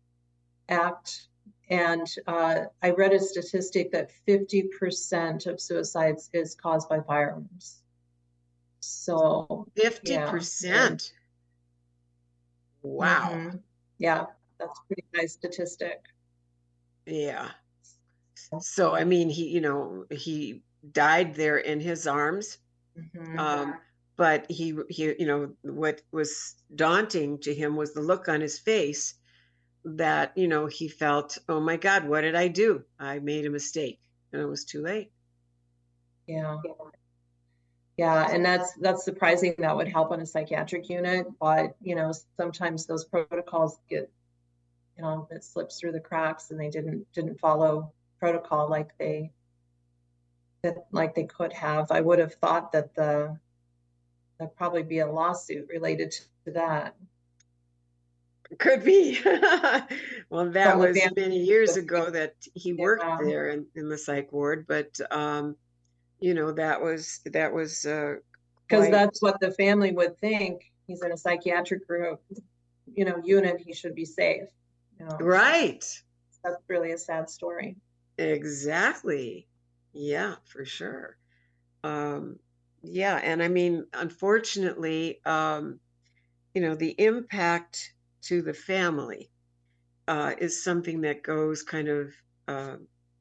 act. And uh, I read a statistic that fifty percent of suicides is caused by firearms. So fifty percent. Yeah. Wow. Mm-hmm. Yeah, that's a pretty high statistic. Yeah. So, I mean, he, you know, he died there in his arms. Mm-hmm. Um, but he, he, you know, what was daunting to him was the look on his face that, you know, he felt, oh my God, what did I do? I made a mistake, and it was too late. Yeah. Yeah, and that's that's surprising. That would help on a psychiatric unit, but you know, sometimes those protocols get, you know, it slips through the cracks, and they didn't didn't follow protocol like they that like they could have. I would have thought that the there'd probably be a lawsuit related to that. Could be. Well, that From the was family. many years ago that he worked Yeah. there in, in the psych ward, but um, you know, that was that was uh, Because quite that's what the family would think. He's in a psychiatric group, you know, unit. He should be safe. You know, right. that's really a sad story. Exactly. Yeah, for sure. Um, yeah, and I mean, unfortunately, um, you know, the impact to the family uh, is something that goes kind of uh,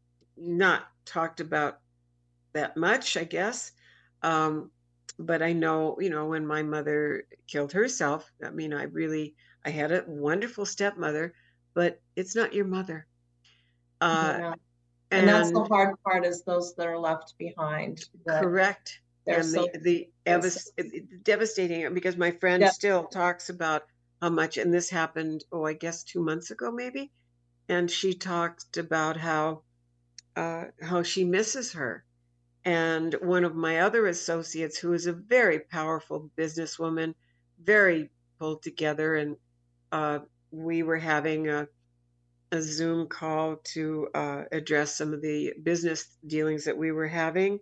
not talked about that much, I guess. Um, but I know, you know, when my mother killed herself, I mean, I really, I had a wonderful stepmother, but it's not your mother. Uh, Yeah. And that's the and hard part, is those that are left behind. That correct. they're And so the, the evas- devastating, because my friend Yeah. still talks about how much, and this happened, oh, I guess two months ago, maybe. And she talked about how, uh, how she misses her. And one of my other associates, who is a very powerful businesswoman, very pulled together, and uh, we were having a, a Zoom call to uh, address some of the business dealings that we were having.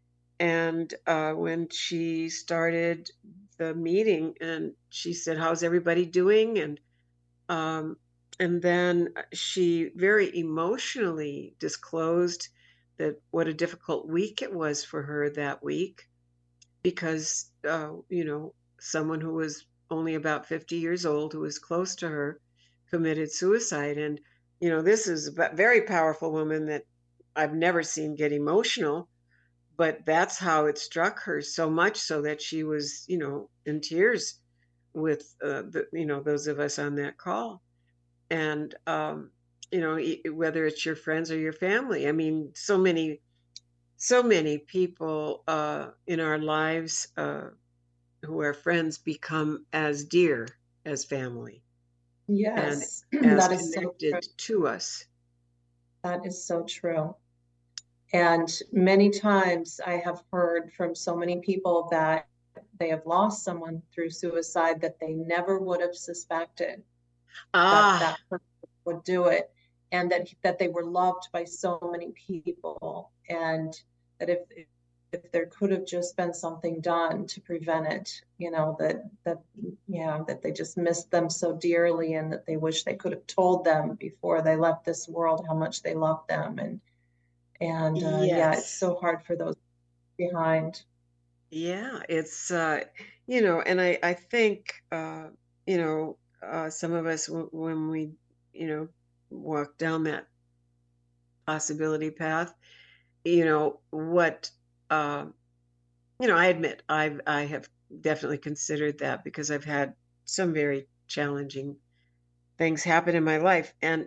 And uh, when she started the meeting, and she said, "How's everybody doing?" And um, and then she very emotionally disclosed that what a difficult week it was for her that week, because uh, you know, someone who was only about fifty years old, who was close to her, committed suicide. And you know, this is a very powerful woman that I've never seen get emotional, but that's how it struck her, so much so that she was, you know, in tears with uh, the, you know, those of us on that call. And um, you know, whether it's your friends or your family, I mean, so many so many people uh, in our lives uh, who are friends become as dear as family and Yes, as that is so true. connected to us. That is so true. And many times I have heard from so many people that they have lost someone through suicide that they never would have suspected that Ah, that person would do it, and that that they were loved by so many people, and that if if there could have just been something done to prevent it, you know, that that yeah, that they just missed them so dearly, and that they wish they could have told them before they left this world how much they loved them. And and uh, yeah, it's yes. so hard for those behind. Yeah, it's uh, you know, and I I think uh, you know, uh, some of us w- when we you know walk down that possibility path, you know what uh, you know, I admit I've I have definitely considered that because I've had some very challenging things happen in my life, and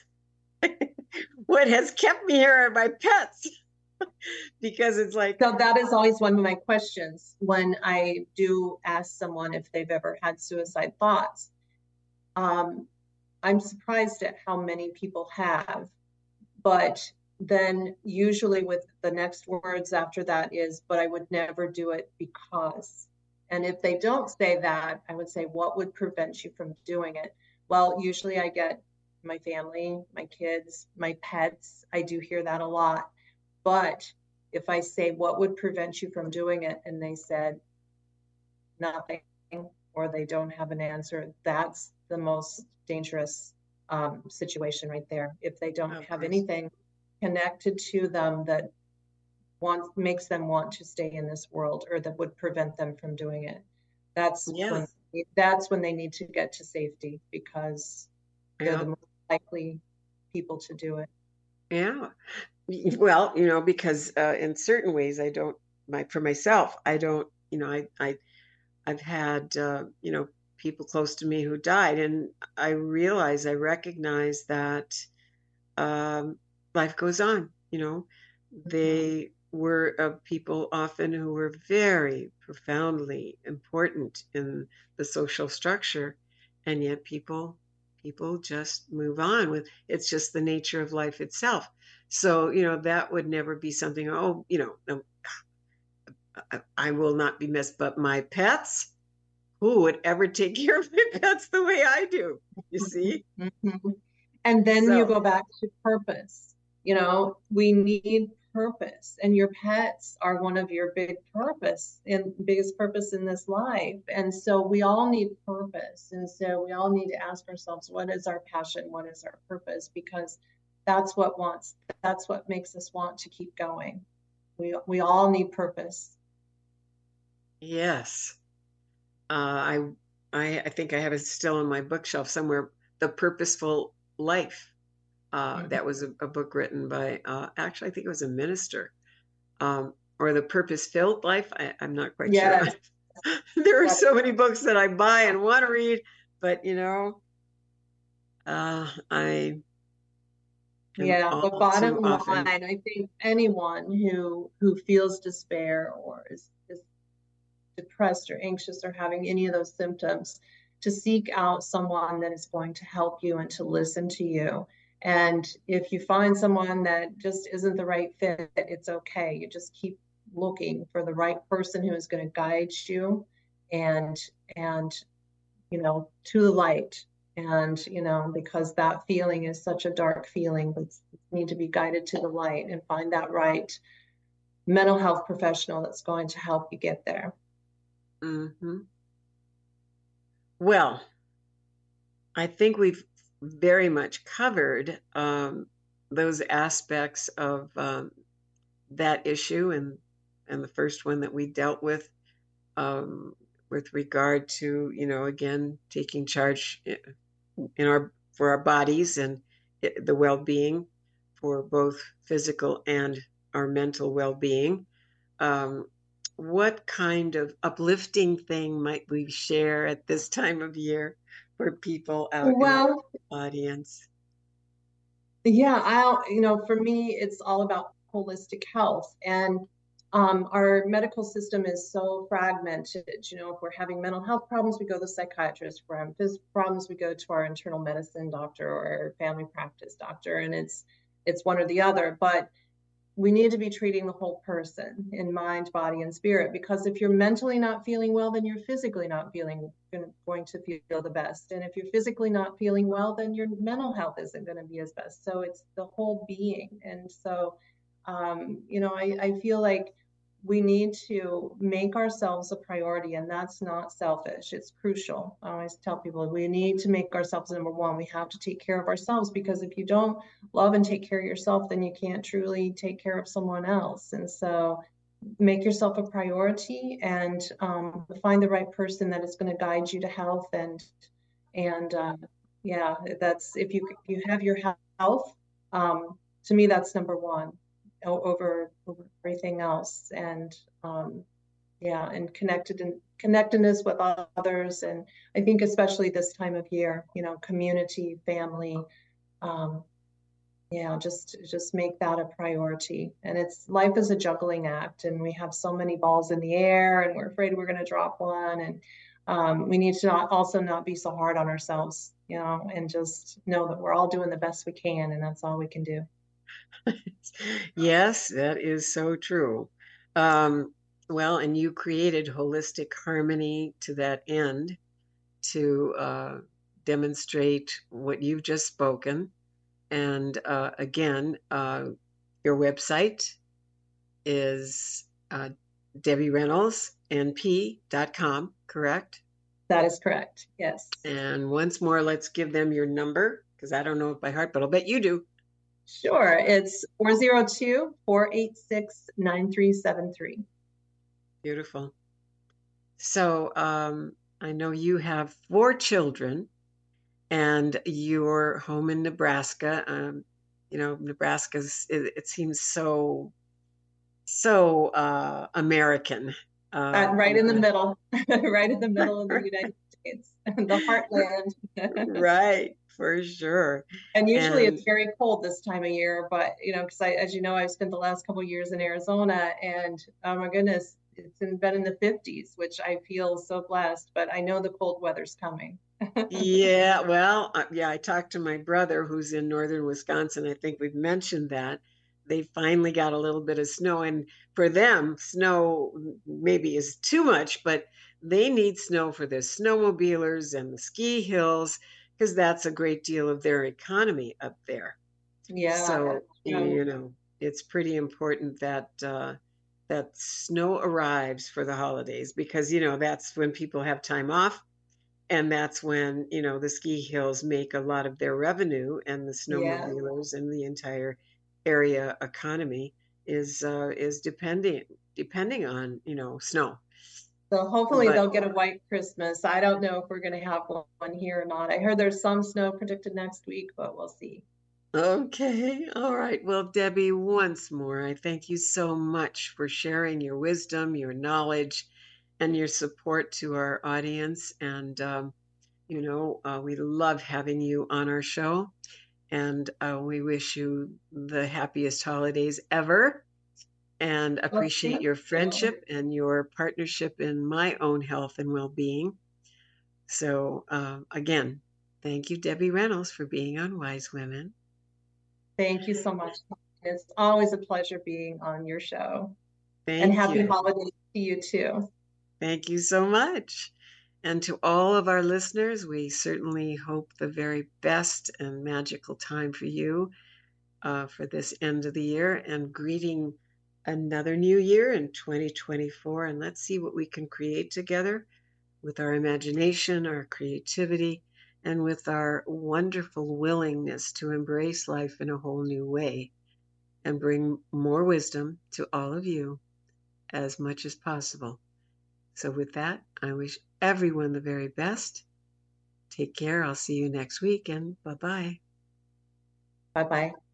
what has kept me here are my pets because it's like, So that is always one of my questions when I do ask someone if they've ever had suicide thoughts. Um, I'm surprised at how many people have, but then usually with the next words after that is, but I would never do it because. And if they don't say that, I would say, what would prevent you from doing it? Well, usually I get my family, my kids, my pets. I do hear that a lot. But if I say, what would prevent you from doing it? And they said nothing, or they don't have an answer, that's the most dangerous um, situation right there. If they don't of have course, anything connected to them that wants makes them want to stay in this world or that would prevent them from doing it, that's yeah, when that's when they need to get to safety because they're yeah, the most likely people to do it. yeah. Y- Well, you know, because uh, in certain ways, I don't my for myself, I don't, you know, I I I've had uh, you know people close to me who died, and I realize I recognize that um, life goes on. You know, Mhm. they were uh, people often who were very profoundly important in the social structure, and yet people people just move on with it's just the nature of life itself. So you know that would never be something. Oh, you know, no, I, I will not be missed, but my pets. Who would ever take care of my pets the way I do? You see? Mhm. And then you So go back to purpose. You know, we need purpose, and your pets are one of your big purpose and biggest purpose in this life. And so we all need purpose. And so we all need to ask ourselves, what is our passion? What is our purpose? Because that's what wants, that's what makes us want to keep going. We we all need purpose. yes, uh, I, I, I think I have it still on my bookshelf somewhere. The Purposeful Life. Uh, Mhm. that was a, a book written by, uh, actually, I think it was a minister, um, or The Purpose Filled Life. I, I'm not quite sure. Yes, There are that so many books that I buy and want to read, but you know, uh, I am Yeah, but all bottom too line, often. I think anyone who who feels despair or is, is depressed or anxious or having any of those symptoms, to seek out someone that is going to help you and to listen to you. And if you find someone that just isn't the right fit, it's okay. You just keep looking for the right person who is going to guide you and and you know, to the light. And, you know, because that feeling is such a dark feeling, but need to be guided to the light and find that right mental health professional that's going to help you get there. Hmm. Well, I think we've very much covered um, those aspects of um, that issue, and and the first one that we dealt with um, with regard to you know again taking charge in our for our bodies and the well-being for both physical and our mental well-being. Um, what kind of uplifting thing might we share at this time of year for people out in our Well, audience? yeah, I'll, you know, for me, it's all about holistic health. And um, our medical system is so fragmented. You know, if we're having mental health problems, we go to the psychiatrist. If we're having physical problems, we go to our internal medicine doctor or our family practice doctor. And it's it's one or the other. But we need to be treating the whole person in mind, body, and spirit. Because if you're mentally not feeling well, then you're physically not feeling going to feel the best. And if you're physically not feeling well, then your mental health isn't going to be as best. So it's the whole being. And so, um, you know, I, I feel like we need to make ourselves a priority, and that's not selfish. It's crucial. I always tell people we need to make ourselves number one. We have to take care of ourselves, because if you don't love and take care of yourself, then you can't truly take care of someone else. And so make yourself a priority and um, find the right person that is going to guide you to health. And and uh, yeah, that's if you if you have your health, um, to me that's number one over, over everything else. And um, yeah, and connected and connectedness with others. And I think especially this time of year, you know, community, family, um, yeah, just just make that a priority. And it's life is a juggling act, and we have so many balls in the air, and we're afraid we're going to drop one. And um, we need to not, also not be so hard on ourselves, you know, and just know that we're all doing the best we can, and that's all we can do. Yes, that is so true. Um, well, and you created Holistic Harmony to that end to uh, demonstrate what you've just spoken. And uh, again, uh, your website is uh, Debbie Reynolds N P dot com, correct? That is correct. Yes. And once more, let's give them your number because I don't know it by heart, but I'll bet you do. Sure. It's four zero two, four eight six, nine three seven three. Beautiful. So um, I know you have four children and you're home in Nebraska. Um, you know, Nebraska's, it, it seems so, so uh, American. Uh, Uh, right in the middle, right in the middle of the United States, the heartland. Right, for sure. And usually And it's very cold this time of year, but you know, because I, as you know, I've spent the last couple of years in Arizona, and oh my goodness, it's in, been in the fifties, which I feel so blessed. But I know the cold weather's coming. yeah, well, uh, yeah, I talked to my brother who's in northern Wisconsin. I think we've mentioned that. They finally got a little bit of snow, and for them, snow maybe is too much, but they need snow for the snowmobilers and the ski hills because that's a great deal of their economy up there. Yeah, So, that's true. you know, it's pretty important that uh, that snow arrives for the holidays because, you know, that's when people have time off and that's when, you know, the ski hills make a lot of their revenue and the Yeah. snowmobilers and the entire area economy is uh, is depending depending on, you know, snow. So hopefully But they'll get a white Christmas. I don't know if we're going to have one here or not. I heard there's some snow predicted next week, but we'll see. okay, all right. Well, Debbie, once more, I thank you so much for sharing your wisdom, your knowledge, and your support to our audience. And um, you know, uh, we love having you on our show. And uh, we wish you the happiest holidays ever and Well, appreciate thank your you. friendship and your partnership in my own health and well being. So, uh, again, thank you, Debbie Reynolds, for being on Wise Women. Thank you so much. It's always a pleasure being on your show. And Thank happy you. holidays to you too. Thank you so much. And to all of our listeners, we certainly hope the very best and magical time for you uh, for this end of the year and greeting another new year in twenty twenty-four. And let's see what we can create together with our imagination, our creativity, and with our wonderful willingness to embrace life in a whole new way and bring more wisdom to all of you as much as possible. So, with that, I wish everyone the very best. Take care. I'll see you next week, and bye bye. Bye bye.